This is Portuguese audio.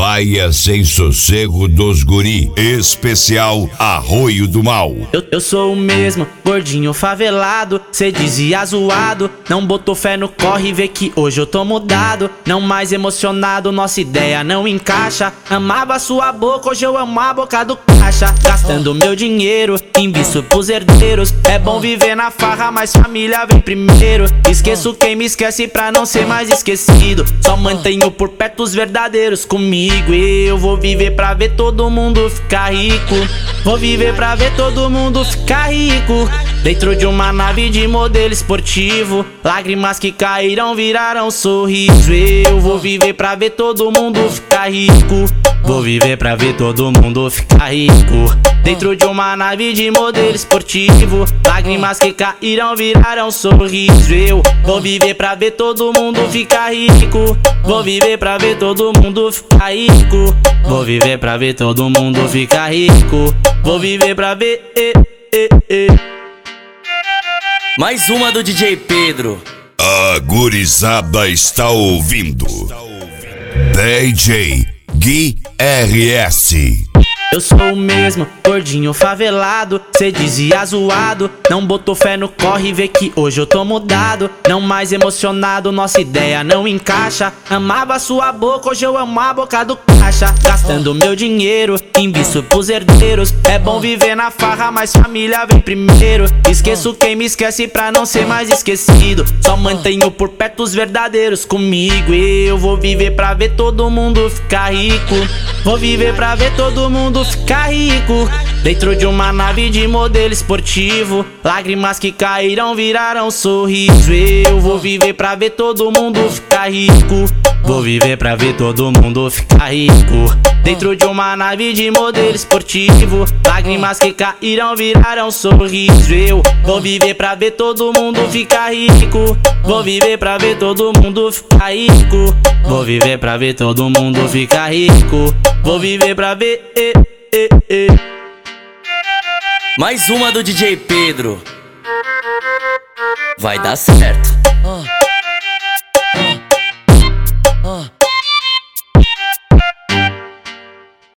Baia Sem Sossego dos Guri, especial Arroio do Mal. Eu sou o mesmo, gordinho favelado, cê dizia zoado, não botou fé no corre, vê que hoje eu tô mudado. Não mais emocionado, nossa ideia não encaixa. Amava sua boca, hoje eu amo a boca do caixa. Gastando meu dinheiro, invisto pros herdeiros. É bom viver na farra, mas família vem primeiro. Esqueço quem me esquece pra não ser mais esquecido. Só mantenho por perto os verdadeiros comigo. Eu vou viver pra ver todo mundo ficar rico. Vou viver pra ver todo mundo ficar rico. Dentro de uma nave de modelo esportivo. Lágrimas que caíram viraram sorriso. Eu vou viver pra ver todo mundo ficar rico. Vou viver pra ver todo mundo ficar rico. Dentro de uma nave de modelo esportivo. Lágrimas que caíram viraram sorriso. Eu vou viver pra ver todo mundo ficar rico. Vou viver pra ver todo mundo ficar rico. Vou viver pra ver todo mundo ficar rico. Vou viver pra ver. Mais uma do DJ Pedro. A gurizada está ouvindo DJ Gui RS. Eu sou o mesmo, gordinho favelado, cê dizia zoado, não botou fé no corre, vê que hoje eu tô mudado. Não mais emocionado, nossa ideia não encaixa. Amava sua boca, hoje eu amo a boca do caixa. Gastando meu dinheiro, invisto pros herdeiros. É bom viver na farra, mas família vem primeiro. Esqueço quem me esquece pra não ser mais esquecido. Só mantenho por perto os verdadeiros comigo. Eu vou viver pra ver todo mundo ficar rico. Vou viver pra ver todo mundo ficar rico. Dentro de uma nave de modelo esportivo. Lágrimas que caíram viraram sorriso. Eu vou viver pra ver todo mundo ficar rico. Vou viver pra ver todo mundo ficar rico. Dentro de uma nave de modelo esportivo. Lágrimas que caíram viraram sorriso. Eu vou viver pra ver todo mundo ficar rico. Vou viver pra ver todo mundo ficar rico. Vou viver pra ver todo mundo ficar rico. Vou viver pra ver. Mais uma do DJ Pedro. Vai dar certo.